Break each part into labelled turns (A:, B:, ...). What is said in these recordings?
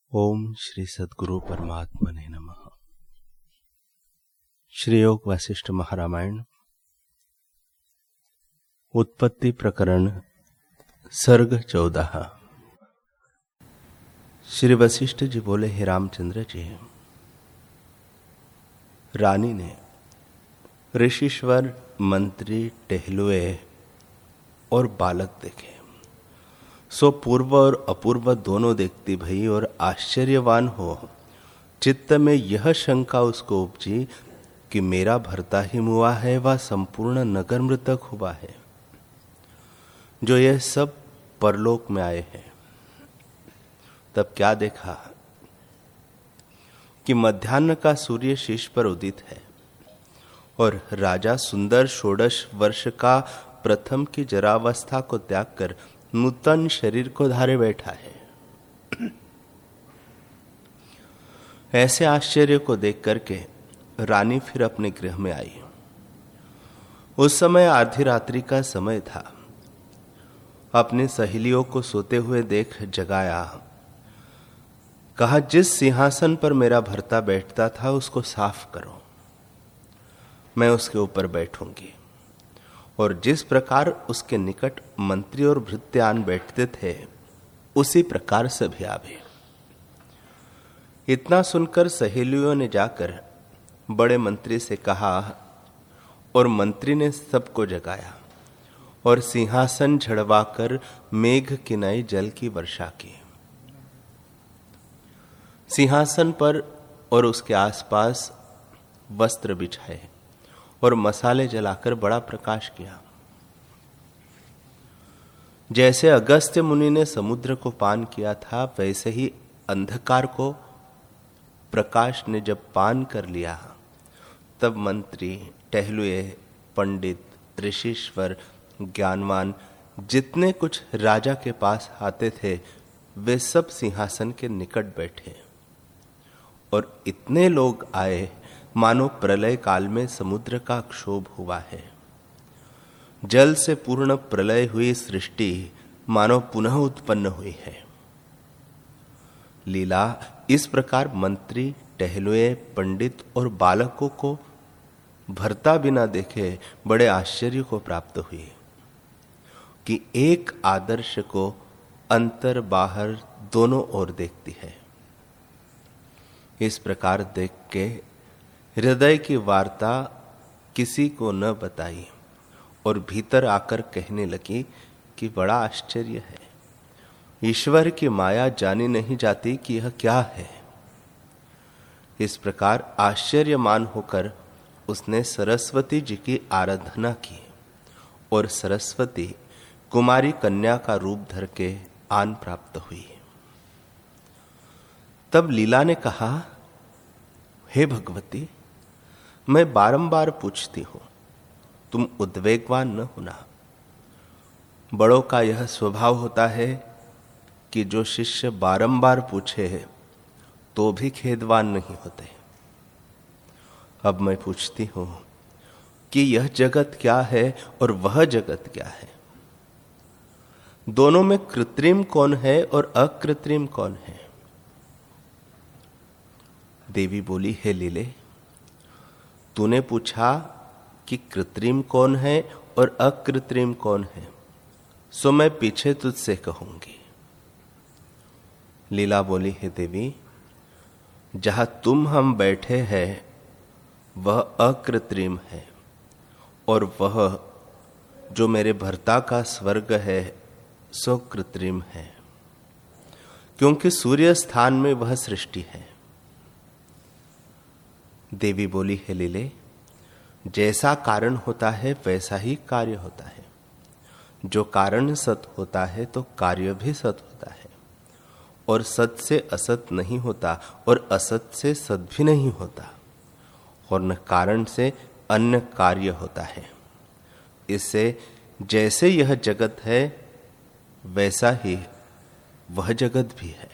A: ओम श्री सद्गुरु परमात्मने नमः। श्री योग वशिष्ठ महारामायण उत्पत्ति प्रकरण सर्ग 14। श्री वशिष्ठ जी बोले, हे रामचंद्र जी, रानी ने ऋषिश्वर, मंत्री, टहलुए और बालक देखे। सो पूर्व और अपूर्व दोनों देखती भई और आश्चर्यवान हो चित्त में यह शंका उसको उपजी कि मेरा भरता ही मुआ है व संपूर्ण नगर मृतक हुआ है, जो यह सब परलोक में आए हैं। तब क्या देखा कि मध्याह्न का सूर्य शीश पर उदित है और राजा सुंदर 16 वर्ष का प्रथम की जरावस्था को त्याग कर नूतन शरीर को धारे बैठा है। ऐसे आश्चर्य को देख करके रानी फिर अपने गृह में आई। उस समय आधी रात्रि का समय था। अपनी सहेलियों को सोते हुए देख जगाया। कहा, जिस सिंहासन पर मेरा भरता बैठता था उसको साफ करो, मैं उसके ऊपर बैठूंगी। और जिस प्रकार उसके निकट मंत्री और भृत्यान बैठते थे उसी प्रकार सभी आवे। इतना सुनकर सहेलियों ने जाकर बड़े मंत्री से कहा और मंत्री ने सबको जगाया और सिंहासन झड़वाकर मेघ किनाई जल की वर्षा की। सिंहासन पर और उसके आसपास वस्त्र बिछाए और मसाले जलाकर बड़ा प्रकाश किया। जैसे अगस्त्य मुनि ने समुद्र को पान किया था, वैसे ही अंधकार को प्रकाश ने जब पान कर लिया, तब मंत्री, टहलुए, पंडित, ऋषिश्वर, ज्ञानवान जितने कुछ राजा के पास आते थे वे सब सिंहासन के निकट बैठे और इतने लोग आए मानो प्रलय काल में समुद्र का क्षोभ हुआ है। जल से पूर्ण प्रलय हुई सृष्टि मानो पुनः उत्पन्न हुई है। लीला इस प्रकार मंत्री, टहलुए, पंडित और बालकों को भरता बिना देखे बड़े आश्चर्य को प्राप्त हुई कि एक आदर्श को अंतर बाहर दोनों ओर देखती है। इस प्रकार देख के हृदय की वार्ता किसी को न बताई और भीतर आकर कहने लगी कि बड़ा आश्चर्य है, ईश्वर की माया जानी नहीं जाती कि यह क्या है। इस प्रकार आश्चर्यमान होकर उसने सरस्वती जी की आराधना की और सरस्वती कुमारी कन्या का रूप धर के आन प्राप्त हुई। तब लीला ने कहा, हे भगवती, मैं बारंबार पूछती हूं, तुम उद्वेगवान न होना। बड़ों का यह स्वभाव होता है कि जो शिष्य बारंबार पूछे तो भी खेदवान नहीं होते। अब मैं पूछती हूं कि यह जगत क्या है और वह जगत क्या है, दोनों में कृत्रिम कौन है और अकृत्रिम कौन है। देवी बोली, हे लीले, तूने पूछा कि कृत्रिम कौन है और अकृत्रिम कौन है, सो मैं पीछे तुझसे कहूंगी। लीला बोली, हे देवी, जहां तुम हम बैठे हैं वह अकृत्रिम है और वह जो मेरे भरता का स्वर्ग है सो कृत्रिम है, क्योंकि सूर्य स्थान में वह सृष्टि है। देवी बोली, हे लीले, जैसा कारण होता है वैसा ही कार्य होता है। जो कारण सत होता है तो कार्य भी सत होता है, और सत से असत नहीं होता और असत से सत भी नहीं होता, और न कारण से अन्य कार्य होता है। इससे जैसे यह जगत है वैसा ही वह जगत भी है।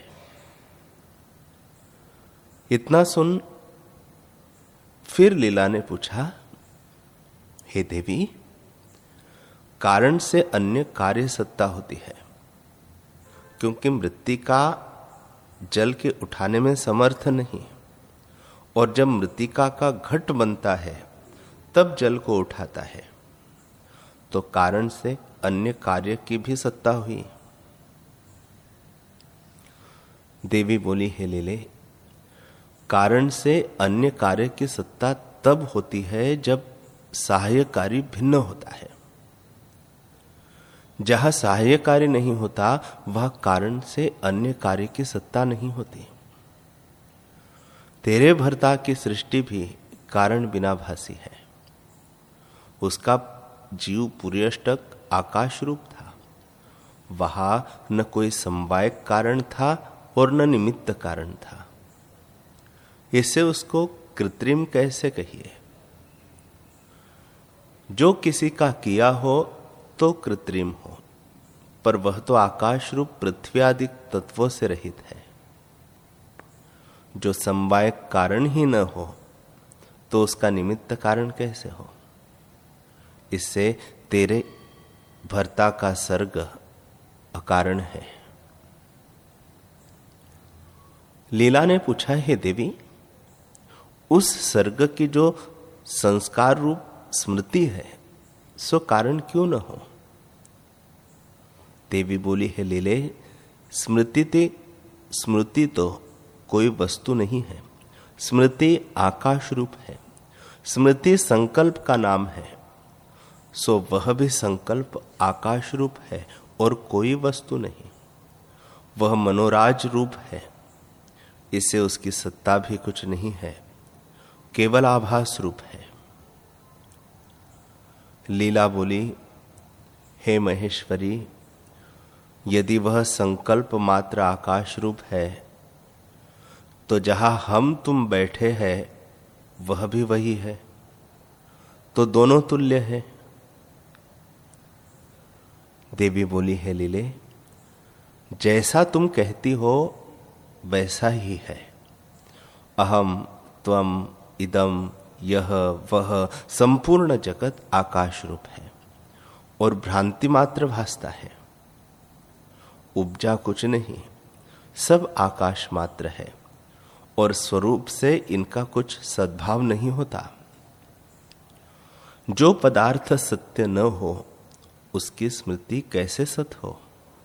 A: इतना सुन फिर लीला ने पूछा, हे देवी, कारण से अन्य कार्य सत्ता होती है, क्योंकि मृत्तिका जल के उठाने में समर्थ नहीं, और जब मृत्तिका का घट बनता है तब जल को उठाता है, तो कारण से अन्य कार्य की भी सत्ता हुई। देवी बोली, हे लीले, कारण से अन्य कार्य की सत्ता तब होती है जब सहायकारी भिन्न होता है। जहां सहायकारी नहीं होता वह कारण से अन्य कार्य की सत्ता नहीं होती। तेरे भर्ता की सृष्टि भी कारण बिना भासी है। उसका जीव पुर्यष्टक आकाश रूप था, वहां न कोई समवायक कारण था और न निमित्त कारण था। इससे उसको कृत्रिम कैसे कहिए? जो किसी का किया हो तो कृत्रिम हो, पर वह तो आकाश रूप पृथ्वी आदि तत्वों से रहित है। जो समवायक कारण ही न हो तो उसका निमित्त कारण कैसे हो? इससे तेरे भर्ता का सर्ग अकारण है। लीला ने पूछा, हे देवी, उस सर्ग की जो संस्कार रूप स्मृति है सो कारण क्यों न हो? देवी बोली, हे लीले, स्मृति तो कोई वस्तु नहीं है। स्मृति आकाश रूप है। स्मृति संकल्प का नाम है, सो वह भी संकल्प आकाश रूप है और कोई वस्तु नहीं। वह मनोराज रूप है, इससे उसकी सत्ता भी कुछ नहीं है, केवल आभास रूप है। लीला बोली, हे महेश्वरी, यदि वह संकल्प मात्र आकाश रूप है तो जहां हम तुम बैठे हैं वह भी वही है, तो दोनों तुल्य है। देवी बोली, है लीले, जैसा तुम कहती हो वैसा ही है। अहम त्वम इदम यह वह संपूर्ण जगत आकाश रूप है और भ्रांति मात्र भासता है। उपजा कुछ नहीं, सब आकाश मात्र है और स्वरूप से इनका कुछ सद्भाव नहीं होता। जो पदार्थ सत्य न हो उसकी स्मृति कैसे सत हो?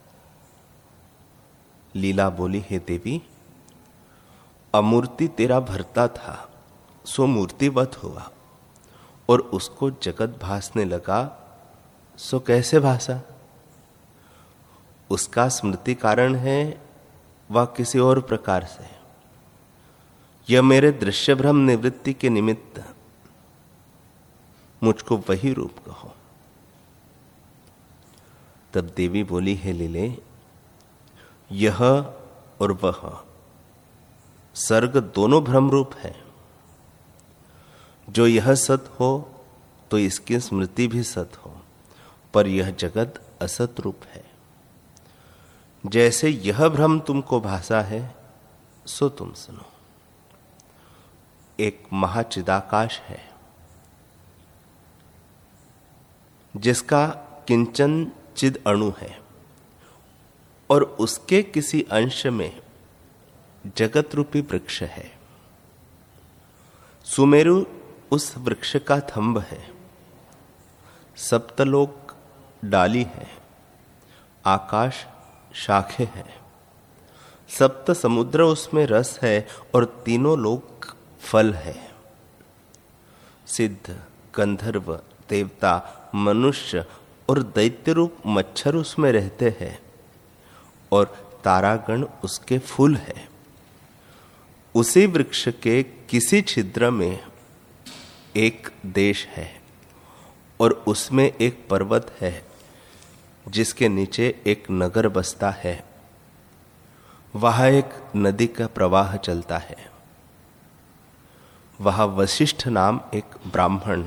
A: लीला बोली, हे देवी, अमूर्ति तेरा भरता था सो मूर्तिवत हुआ और उसको जगत भासने लगा सो कैसे भासा? उसका स्मृति कारण है वह किसी और प्रकार से। यह मेरे दृश्य भ्रम निवृत्ति के निमित्त मुझको वही रूप कहो। तब देवी बोली, हे लीले, यह और वह सर्ग दोनों भ्रम रूप है। जो यह सत हो तो इसकी स्मृति भी सत हो, पर यह जगत असत रूप है। जैसे यह भ्रम तुमको भासा है सो तुम सुनो। एक महाचिदाकाश है जिसका किंचन चिद अणु है और उसके किसी अंश में जगत रूपी वृक्ष है। सुमेरु उस वृक्ष का थंब है, सप्तलोक डाली है, आकाश शाखे है, सप्त समुद्र उसमें रस है और तीनों लोक फल है। सिद्ध, गंधर्व, देवता, मनुष्य और दैत्य रूप मच्छर उसमें रहते हैं और तारागण उसके फूल है। उसी वृक्ष के किसी छिद्र में एक देश है और उसमें एक पर्वत है जिसके नीचे एक नगर बसता है। वहां एक नदी का प्रवाह चलता है। वहां वशिष्ठ नाम एक ब्राह्मण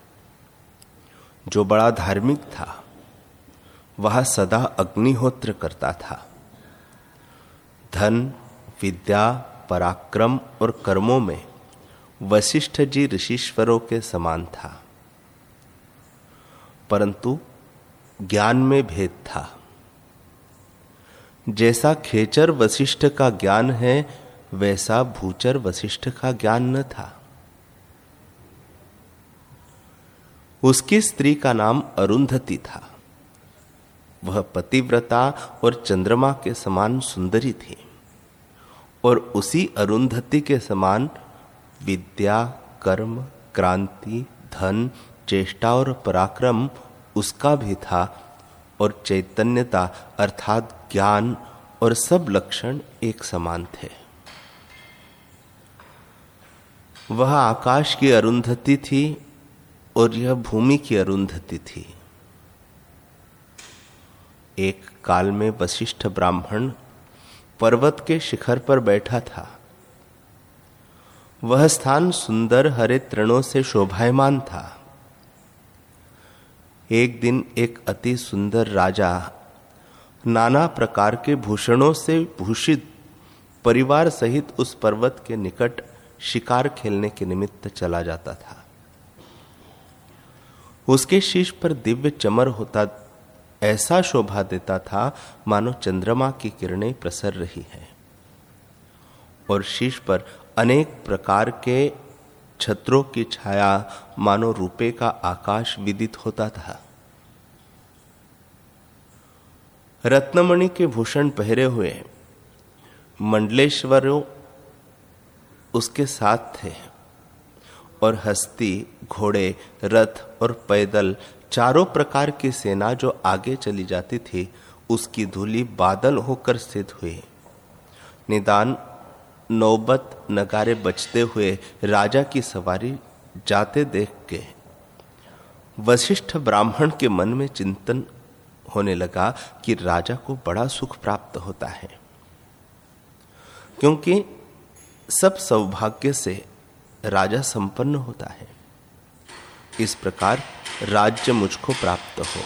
A: जो बड़ा धार्मिक था, वह सदा अग्निहोत्र करता था। धन, विद्या, पराक्रम और कर्मों में वशिष्ठ जी ऋषीश्वरों के समान था, परंतु ज्ञान में भेद था। जैसा खेचर वशिष्ठ का ज्ञान है वैसा भूचर वशिष्ठ का ज्ञान न था। उसकी स्त्री का नाम अरुंधति था। वह पतिव्रता और चंद्रमा के समान सुंदरी थी और उसी अरुंधति के समान विद्या, कर्म, क्रांति, धन, चेष्टा और पराक्रम उसका भी था और चैतन्यता अर्थात ज्ञान और सब लक्षण एक समान थे। वह आकाश की अरुंधति थी और यह भूमि की अरुंधति थी। एक काल में वशिष्ठ ब्राह्मण पर्वत के शिखर पर बैठा था। वह स्थान सुंदर हरे तृणों से शोभायमान था। एक दिन एक अति सुंदर राजा नाना प्रकार के भूषणों से भूषित परिवार सहित उस पर्वत के निकट शिकार खेलने के निमित्त चला जाता था। उसके शीश पर दिव्य चमर होता, ऐसा शोभा देता था मानो चंद्रमा की किरणें प्रसर रही है, और शीश पर अनेक प्रकार के छत्रों की छाया मानो रूपे का आकाश विदित होता था। रत्नमणि के भूषण पहरे हुए मंडलेश्वरों उसके साथ थे और हस्ती, घोड़े, रथ और पैदल चारों प्रकार की सेना जो आगे चली जाती थी उसकी धूलि बादल होकर स्थित हुई। निदान नौबत नगारे बजते हुए राजा की सवारी जाते देख के वशिष्ठ ब्राह्मण के मन में चिंतन होने लगा कि राजा को बड़ा सुख प्राप्त होता है, क्योंकि सब सौभाग्य से राजा संपन्न होता है। इस प्रकार राज्य मुझको प्राप्त हो।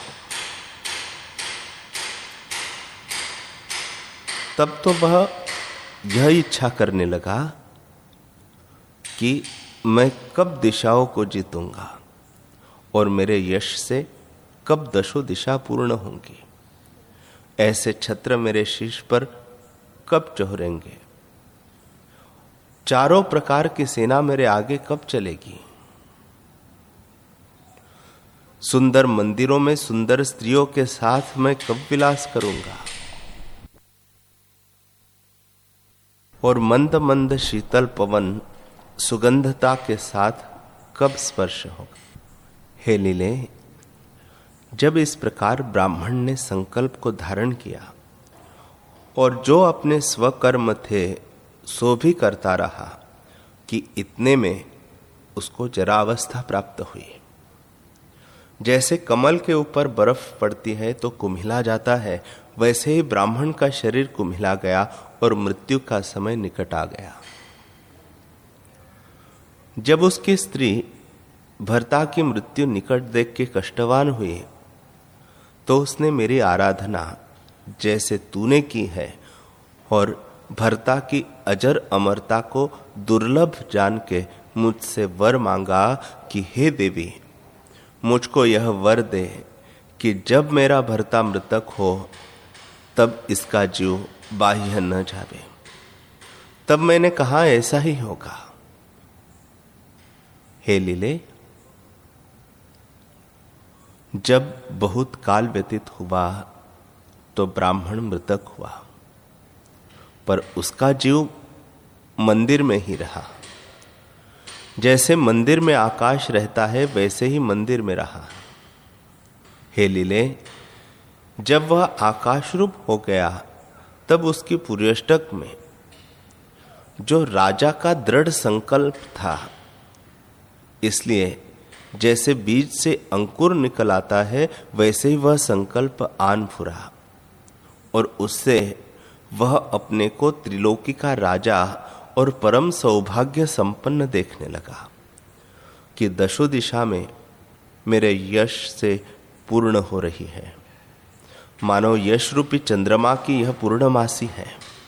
A: तब तो वह यह इच्छा करने लगा कि मैं कब दिशाओं को जीतूंगा और मेरे यश से कब दशों दिशा पूर्ण होंगी। ऐसे छत्र मेरे शीश पर कब चौहरेंगे। चारों प्रकार की सेना मेरे आगे कब चलेगी। सुंदर मंदिरों में सुंदर स्त्रियों के साथ मैं कब विलास करूंगा और मंद मंद शीतल पवन सुगंधता के साथ कब स्पर्श होगा। हे लीले, जब इस प्रकार ब्राह्मण ने संकल्प को धारण किया और जो अपने स्वकर्म थे सो भी करता रहा कि इतने में उसको जरावस्था प्राप्त हुई। जैसे कमल के ऊपर बर्फ पड़ती है तो कुम्हिला जाता है, वैसे ही ब्राह्मण का शरीर कुम्हिला गया और मृत्यु का समय निकट आ गया। जब उसकी स्त्री भर्ता की मृत्यु निकट देख के कष्टवान हुई तो उसने मेरी आराधना जैसे तूने की है और भर्ता की अजर अमरता को दुर्लभ जान के मुझसे वर मांगा कि हे देवी, मुझको यह वर दे कि जब मेरा भर्ता मृतक हो तब इसका जीव बाह्य न जावे। तब मैंने कहा ऐसा ही होगा। हे लीले, जब बहुत काल व्यतीत हुआ तो ब्राह्मण मृतक हुआ, पर उसका जीव मंदिर में ही रहा। जैसे मंदिर में आकाश रहता है वैसे ही मंदिर में रहा। हे लीले, जब वह आकाश रूप हो गया तब उसकी पुर्यष्टक में जो राजा का दृढ़ संकल्प था, इसलिए जैसे बीज से अंकुर निकल आता है वैसे ही वह संकल्प आन फुरा और उससे वह अपने को त्रिलोकी का राजा और परम सौभाग्य संपन्न देखने लगा कि दशों दिशा में मेरे यश से पूर्ण हो रही है। मानो यश रूपी चंद्रमा की यह पूर्णमासी है।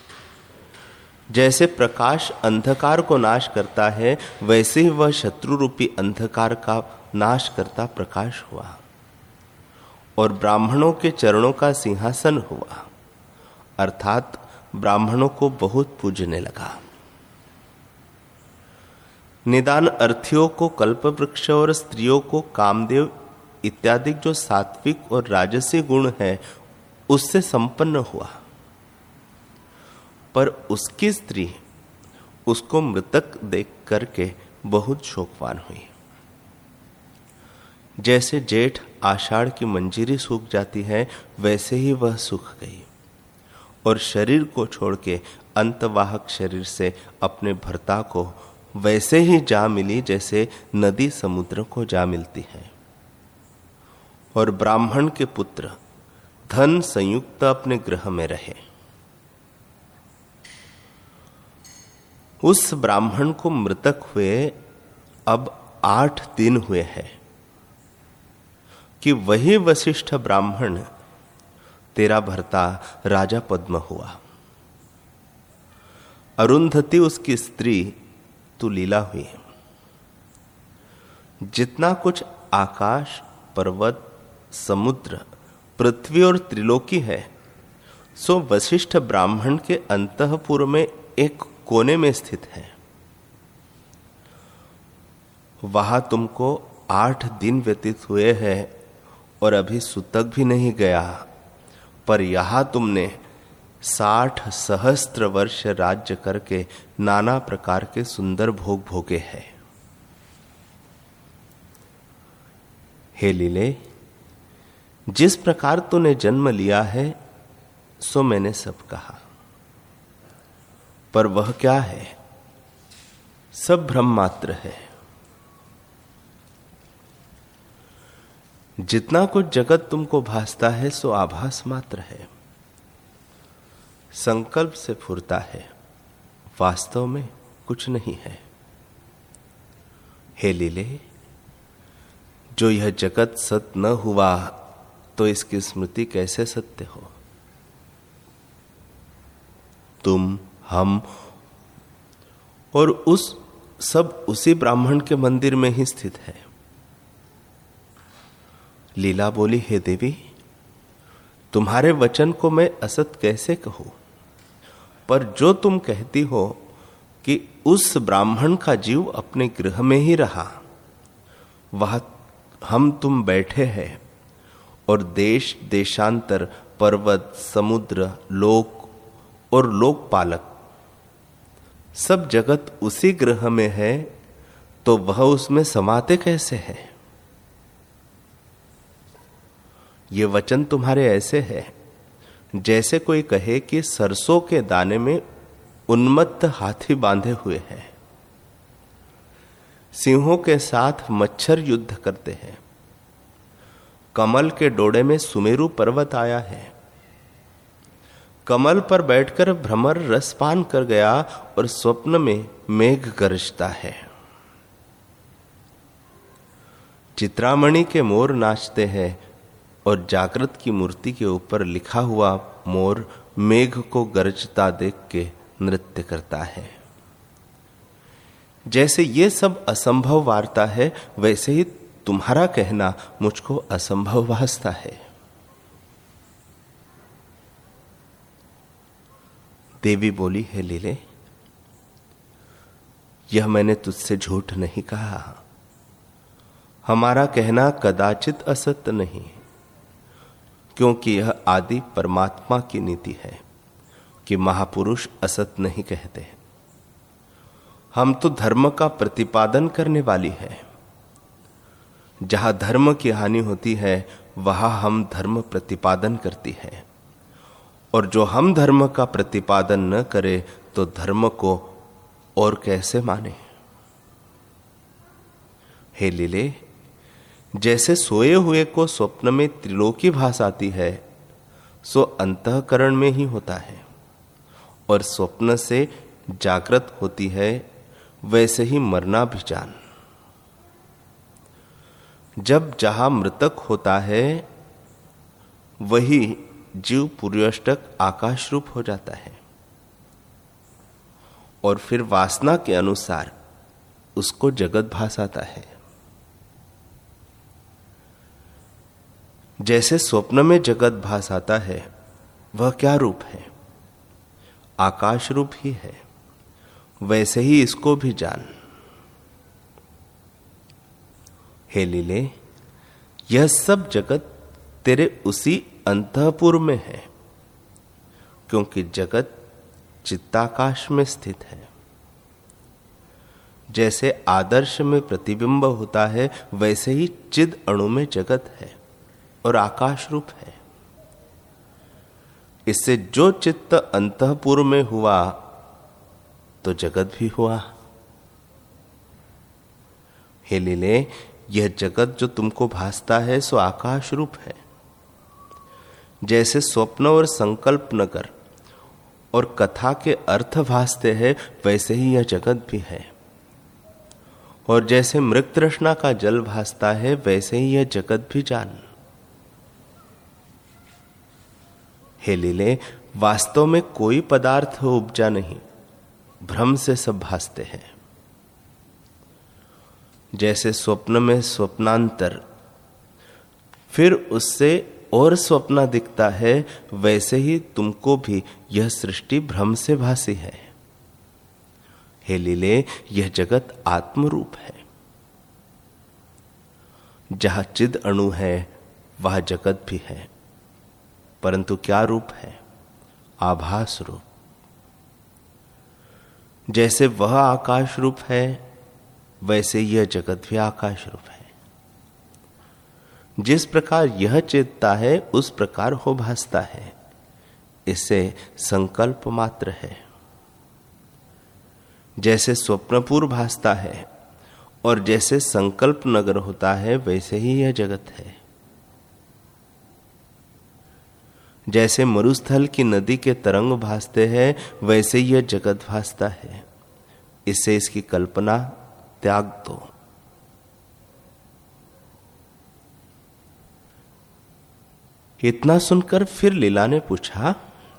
A: जैसे प्रकाश अंधकार को नाश करता है वैसे ही वह शत्रु रूपी अंधकार का नाश करता प्रकाश हुआ और ब्राह्मणों के चरणों का सिंहासन हुआ, अर्थात ब्राह्मणों को बहुत पूजने लगा। निदान अर्थियों को कल्पवृक्ष और स्त्रियों को कामदेव इत्यादि जो सात्विक और राजसी गुण है उससे संपन्न हुआ, पर उसकी स्त्री उसको मृतक देख करके बहुत शोकवान हुई। जैसे जेठ आषाढ़ की मंजीरी सूख जाती है वैसे ही वह सूख गई और शरीर को छोड़ के अंतवाहक शरीर से अपने भर्ता को वैसे ही जा मिली जैसे नदी समुद्र को जा मिलती है। और ब्राह्मण के पुत्र धन संयुक्त अपने गृह में रहे। उस ब्राह्मण को मृतक हुए अब 8 दिन हुए हैं कि वही वशिष्ठ ब्राह्मण तेरा भर्ता राजा पद्म हुआ। अरुंधति उसकी स्त्री तू लीला हुई। जितना कुछ आकाश, पर्वत, समुद्र, पृथ्वी और त्रिलोकी है सो वशिष्ठ ब्राह्मण के अंतःपुर में एक कोने में स्थित है। वहां तुमको 8 दिन व्यतीत हुए हैं और अभी सुतक भी नहीं गया, पर यहां तुमने 60 सहस्त्र वर्ष राज्य करके नाना प्रकार के सुंदर भोग भोगे हैं। हे लीले, जिस प्रकार तूने जन्म लिया है सो मैंने सब कहा, पर वह क्या है? सब भ्रम मात्र है। जितना कुछ जगत तुमको भासता है सो आभास मात्र है, संकल्प से फुरता है, वास्तव में कुछ नहीं है। हे लीले, जो यह जगत सत न हुआ तो इसकी स्मृति कैसे सत्य हो? तुम, हम और उस सब उसी ब्राह्मण के मंदिर में ही स्थित है। लीला बोली, हे देवी, तुम्हारे वचन को मैं असत कैसे कहूं? पर जो तुम कहती हो कि उस ब्राह्मण का जीव अपने गृह में ही रहा, वह हम तुम बैठे हैं और देश देशांतर, पर्वत, समुद्र, लोक और लोकपालक सब जगत उसी गृह में है, तो वह उसमें समाते कैसे है? ये वचन तुम्हारे ऐसे है जैसे कोई कहे कि सरसों के दाने में उन्मत्त हाथी बांधे हुए हैं, सिंहों के साथ मच्छर युद्ध करते हैं, कमल के डोड़े में सुमेरु पर्वत आया है, कमल पर बैठकर भ्रमर रसपान कर गया और स्वप्न में मेघ गरजता है, चित्रामणि के मोर नाचते हैं और जागृत की मूर्ति के ऊपर लिखा हुआ मोर मेघ को गरजता देख के नृत्य करता है। जैसे ये सब असंभव वार्ता है, वैसे ही तुम्हारा कहना मुझको असंभव भासता है। देवी बोली, हे लीले, यह मैंने तुझसे झूठ नहीं कहा। हमारा कहना कदाचित असत्य नहीं, क्योंकि यह आदि परमात्मा की नीति है कि महापुरुष असत नहीं कहते। हम तो धर्म का प्रतिपादन करने वाली है। जहां धर्म की हानि होती है वहां हम धर्म प्रतिपादन करती है, और जो हम धर्म का प्रतिपादन न करे तो धर्म को और कैसे माने? हे लीले, जैसे सोए हुए को स्वप्न में त्रिलोकी भास आती है, सो अंतःकरण में ही होता है, और स्वप्न से जागृत होती है, वैसे ही मरना भी जान। जब जहां मृतक होता है वही जीव पुर्यष्टक आकाश रूप हो जाता है, और फिर वासना के अनुसार उसको जगत भास आता है। जैसे स्वप्न में जगत भास आता है, वह क्या रूप है? आकाश रूप ही है, वैसे ही इसको भी जान। हे लीले, यह सब जगत तेरे उसी अंतःपुर में है, क्योंकि जगत चित्ताकाश में स्थित है। जैसे आदर्श में प्रतिबिंब होता है, वैसे ही चिद अणु में जगत है और आकाश रूप है। इससे जो चित्त अंतःपुर में हुआ तो जगत भी हुआ। हे लीले, यह जगत जो तुमको भासता है सो आकाश रूप है। जैसे स्वप्न और संकल्प नगर और कथा के अर्थ भासते हैं, वैसे ही यह जगत भी है। और जैसे मृग तृष्णा का जल भासता है, वैसे ही यह जगत भी जान। हे लीले, वास्तव में कोई पदार्थ उपजा नहीं, भ्रम से सब भासते हैं। जैसे स्वप्न में स्वप्नांतर, फिर उससे और स्वप्न दिखता है, वैसे ही तुमको भी यह सृष्टि भ्रम से भासी है। हे लीले, यह जगत आत्मरूप है। जहां चिद अणु है वह जगत भी है, परंतु क्या रूप है? आभास रूप। जैसे वह आकाश रूप है, वैसे यह जगत भी आकाश रूप है। जिस प्रकार यह चेतता है, उस प्रकार हो भासता है। इससे संकल्प मात्र है। जैसे स्वप्नपुर भासता है और जैसे संकल्प नगर होता है, वैसे ही यह जगत है। जैसे मरुस्थल की नदी के तरंग भासते हैं, वैसे यह जगत भासता है। इससे इसकी कल्पना त्याग दो। इतना सुनकर फिर लीला ने पूछा,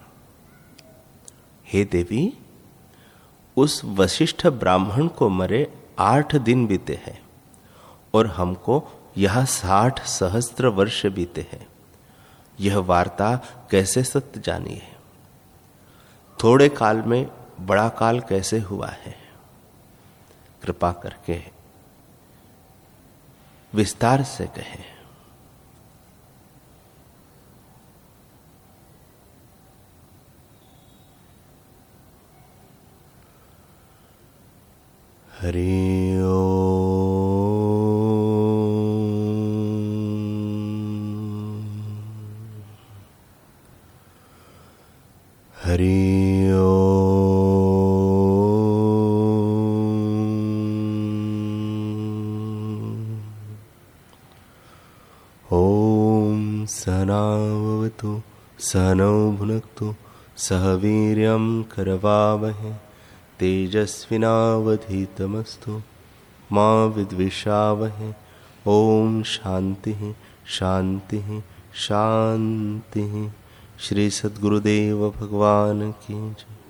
A: हे देवी, उस वशिष्ठ ब्राह्मण को मरे 8 दिन बीते हैं और हमको यह 60 सहस्त्र वर्ष बीते हैं। यह वार्ता कैसे सत्य जानी है? थोड़े काल में बड़ा काल कैसे हुआ है? कृपा करके विस्तार से कहें। हरि ओम। हरि ओम। सहनावतु सहनौ भुनक्तु सह वीर्यं करवावहै तेजस्विनावधीतमस्तु मा विद्विषावहै। ओम शांति शांति शांति। श्री सद्गुरुदेव भगवान की जय।